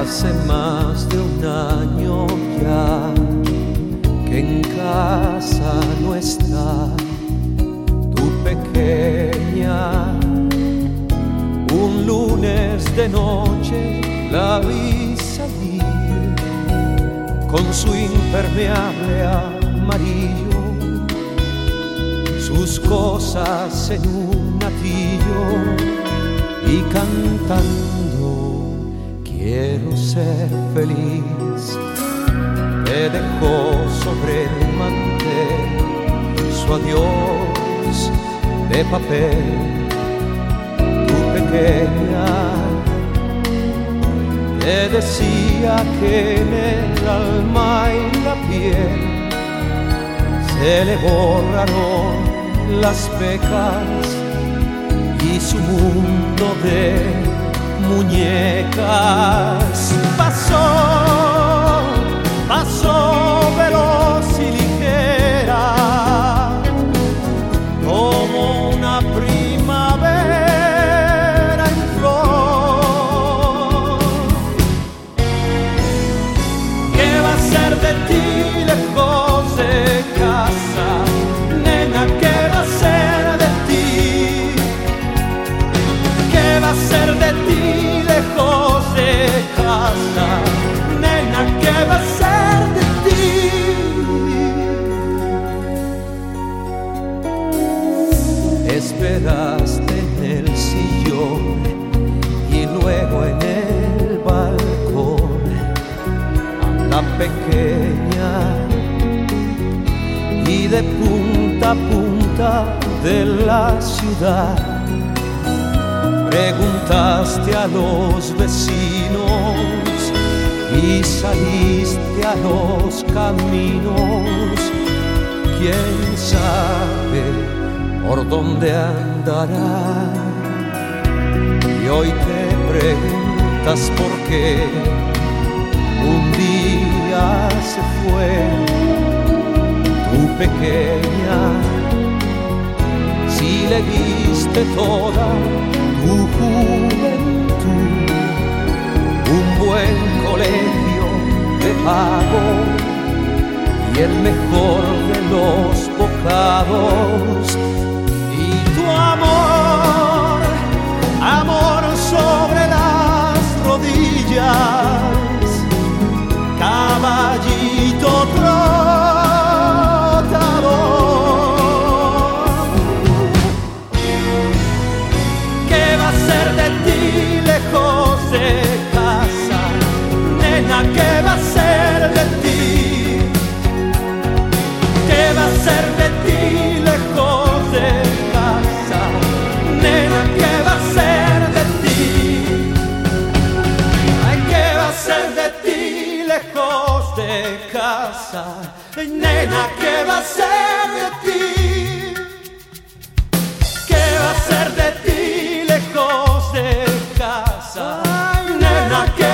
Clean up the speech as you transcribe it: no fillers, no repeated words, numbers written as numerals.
Hace más de un año ya que en casa no está tu pequeña. Un lunes de noche la vi salir con su impermeable amarillo, sus cosas en un atillo y cantando quiero ser feliz. Me dejó sobre el mantel su adiós de papel. Tu pequeña te decía que en el alma y la piel se le borraron las pecas y su mundo de muñecas pasó veloz y ligera como una primavera en flor. ¿Qué va a ser de ti lejos de casa, nena? ¿Qué va a ser de ti? ¿Qué va a ser de ti lejos de casa, nena? ¿Qué va a ser de ti? Esperaste en el sillón y luego en el balcón a la pequeña, y de punta a punta de la ciudad preguntaste a los vecinos y saliste a los caminos. ¿Quién sabe por dónde andará? Y hoy te preguntas por qué un día se fue tu pequeña. Si le diste toda tu juventud, un buen colegio de pago y el mejor de los bocados, y tu amor sobre las rodillas, caballito trotador. ¿Qué va a ser de ti lejos de casa, nena? ¿Qué va a ser de ti? ¿Qué va a ser de ti lejos de casa, nena? ¿Qué va a ser de ti? Ay, ¿qué va a ser de ti lejos de casa, nena? ¿Qué va a ser de ti? ¿Qué va a ser de ti lejos de casa, nena? ¿Qué